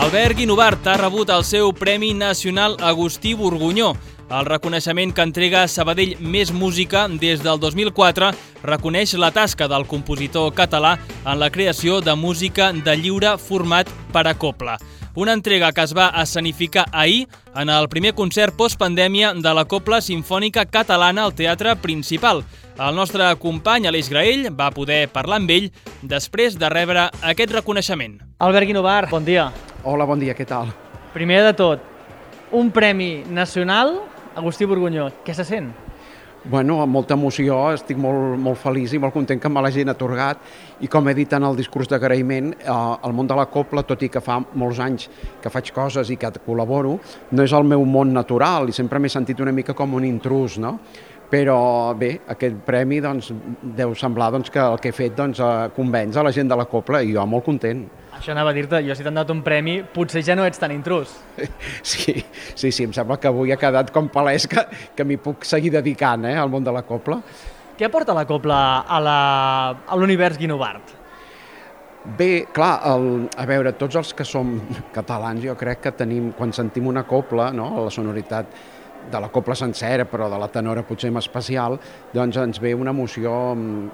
Albert Guinovart ha rebut el seu Premi Nacional Agustí Borgunyó. El reconeixement que entrega Sabadell Més Música des del 2004 reconeix la tasca del compositor català en la creació de música de lliure format per a cobla. Una entrega que es va escenificar ahir en el primer concert postpandèmia de la Cobla Simfònica Catalana al Teatre Principal. El nostre company Aleix Graell va poder parlar amb ell després de rebre aquest reconeixement. Albert Guinovart, bon dia. Hola, bon dia, què tal? Primer de tot, un Premi Nacional Agustí Borgunyó. Què se sent? Bueno, amb molta emoció, estic molt feliç i molt content que me l'hagin atorgat i com he dit en el discurs d'agraïment, el món de la cobla, tot i que fa molts anys que faig coses i que col·laboro, no és el meu món natural i sempre m'he sentit una mica com un intrus, no? Però bé, aquest premi doncs, deu semblar que el que he fet convenç a la gent de la cobla i jo molt content. Això anava a dir-te, jo si t'han donat un premi, potser ja no ets tan intrus. Sí, em sembla que avui ha quedat com palès que m'hi puc seguir dedicant al món de la cobla. Què aporta la cobla a l'univers Guinovart? Bé, clar, a veure, tots els que som catalans jo crec que tenim, quan sentim una cobla, no, la sonoritat de la cobla sencera, però de la tenora potser més especial, doncs ens ve una emoció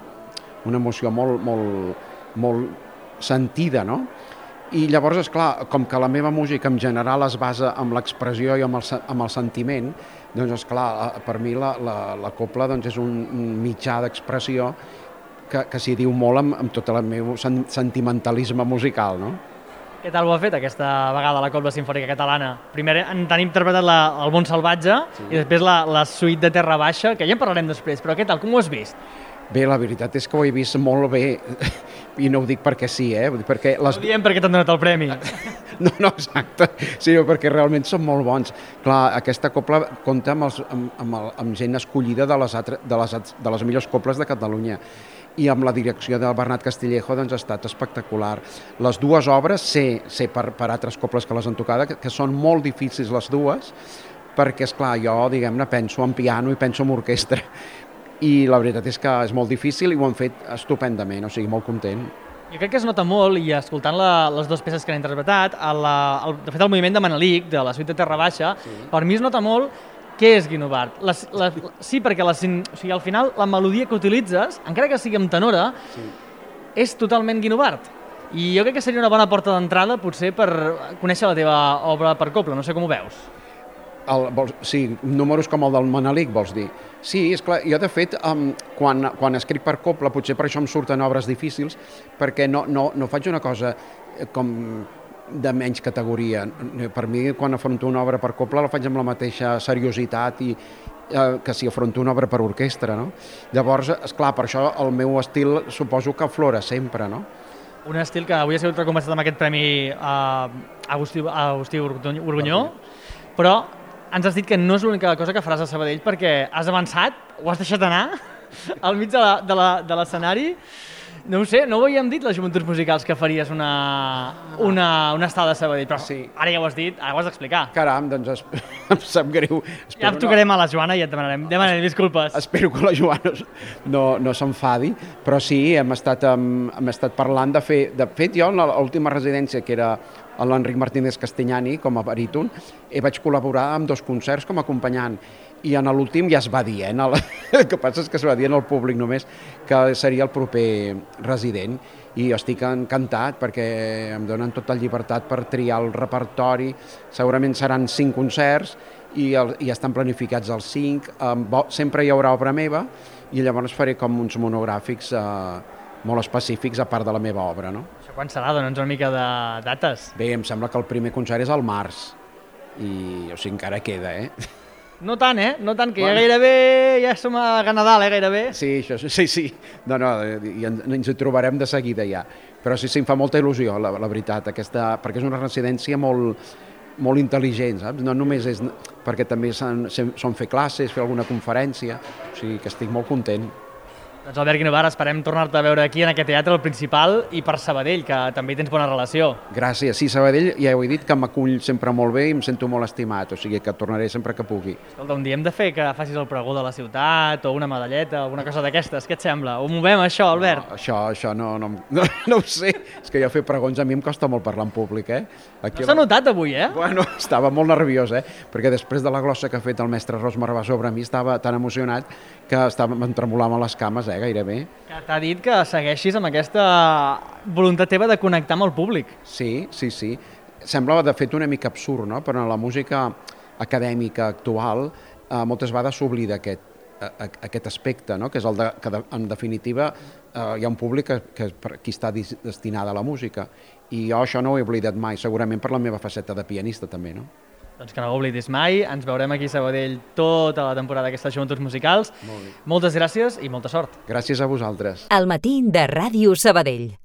molt sentida, no? I llavors, esclar, com que la meva música en general es basa en l'expressió i en el sentiment, doncs, esclar, per mi la cobla és un mitjà d'expressió que s'hi diu molt amb tot el meu sentimentalisme musical, no? Què tal ho ha fet aquesta vegada la Cobla Simfònica Catalana? Primer t'han interpretat el Mont Salvatge i després la suite de Terra Baixa, que ja en parlarem després, però què tal, com ho has vist? Bé, la veritat és que ho he vist molt bé i no ho dic perquè sí, perquè No ho diem perquè t'han donat el premi. No, exacte, sí, perquè realment són molt bons. Clar, aquesta cobla compta amb gent escollida de les millors cobles de Catalunya i amb la direcció del Bernat Castillejo ha estat espectacular. Les dues obres, sé per altres cobles que les han tocat, que són molt difícils les dues, perquè, esclar, jo, diguem-ne, penso en piano i penso en orquestra. I la veritat és que és molt difícil i ho han fet estupendament, o sigui, molt content. Jo crec que es nota molt, i escoltant les dues peces que han interpretat, de fet el moviment de Manelic, de la suite de Terra Baixa, per mi es nota molt què és Guinovart. Sí, perquè al final la melodia que utilitzes, encara que sigui amb tenora, és totalment Guinovart. I jo crec que seria una bona porta d'entrada, potser, per conèixer la teva obra per cobla. No sé com ho veus. Sí, números com el del Manelic, vols dir? Sí, esclar, jo de fet, quan escric per cobla, potser per això em surten obres difícils, perquè no faig una cosa com de menys categoria. Per mi, quan afronto una obra per cobla, la faig amb la mateixa seriositat que si afronto una obra per orquestra, no? Llavors, esclar, per això el meu estil suposo que aflora sempre, no? Un estil que avui ha sigut recompensat amb aquest premi Agustí Borgunyó, però ens has dit que no és l'única cosa que faràs a Sabadell perquè has avançat, ho has deixat anar al mig de l'escenari. No ho sé, no ho havíem dit les joventuts musicals que faries una estada a Sabadell, però ara ja ho has dit, ara ho has d'explicar. Caram, doncs em sap greu. Ja trucarem a la Joana i et demanarem disculpes. Espero que la Joana no s'enfadi, però sí, hem estat parlant de fer... De fet, jo en l'última residència, que era l'Enric Martínez Castellani, com a baríton, vaig col·laborar amb 2 concerts com a acompanyant. I en l'últim ja es va dir, el que passa és que es va dir al públic només, que seria el proper resident. I jo estic encantat perquè em donen tota la llibertat per triar el repertori. Segurament seran 5 concerts i ja estan planificats els 5. Sempre hi haurà obra meva i llavors faré com uns monogràfics molt específics a part de la meva obra, no? Això quan serà? Dona'ns una mica de dates. Bé, em sembla que el primer concert és al març i o sigui, encara queda, No tant, No tant, que ja gairebé, ja som a Nadal, gairebé. Sí, això, sí. No, i ens hi trobarem de seguida ja. Però sí, em fa molta il·lusió, la veritat, perquè és una residència molt intel·ligent, saps? No només és... perquè també són fer classes, fer alguna conferència, o sigui que estic molt content. Doncs Albert Guinovart, esperem tornar-te a veure aquí en aquest teatre, el Principal, i per Sabadell, que també hi tens bona relació. Gràcies. Sí, Sabadell, ja ho he dit, que m'acull sempre molt bé i em sento molt estimat, o sigui que tornaré sempre que pugui. Escolta, un dia hem de fer que facis el pregó de la ciutat, o una medalleta, o alguna cosa d'aquestes, què et sembla? Ho movem, això, Albert? No, això no ho sé. És que jo fer pregons a mi em costa molt parlar en públic, eh? No s'ha notat avui, eh? Bueno, estava molt nerviós, perquè després de la glossa que ha fet el mestre Ros Marvà sobre mi estava tan emocionat que em tremolava les cames, gairebé. Que t'ha dit que segueixis amb aquesta voluntat teva de connectar amb el públic. Sí. Semblava, de fet, una mica absurd, no? Però en la música acadèmica actual moltes vegades s'oblida aquest aspecte, no? Que és el que, en definitiva, hi ha un públic que per qui està destinada a la música. I jo això no ho he oblidat mai, segurament per la meva faceta de pianista també, no? Doncs que no ho oblidis mai, ens veurem aquí a Sabadell tota la temporada d'aquestes joventuts musicals. Molt bé. Moltes gràcies i molta sort. Gràcies a vosaltres. El matí de Ràdio Sabadell.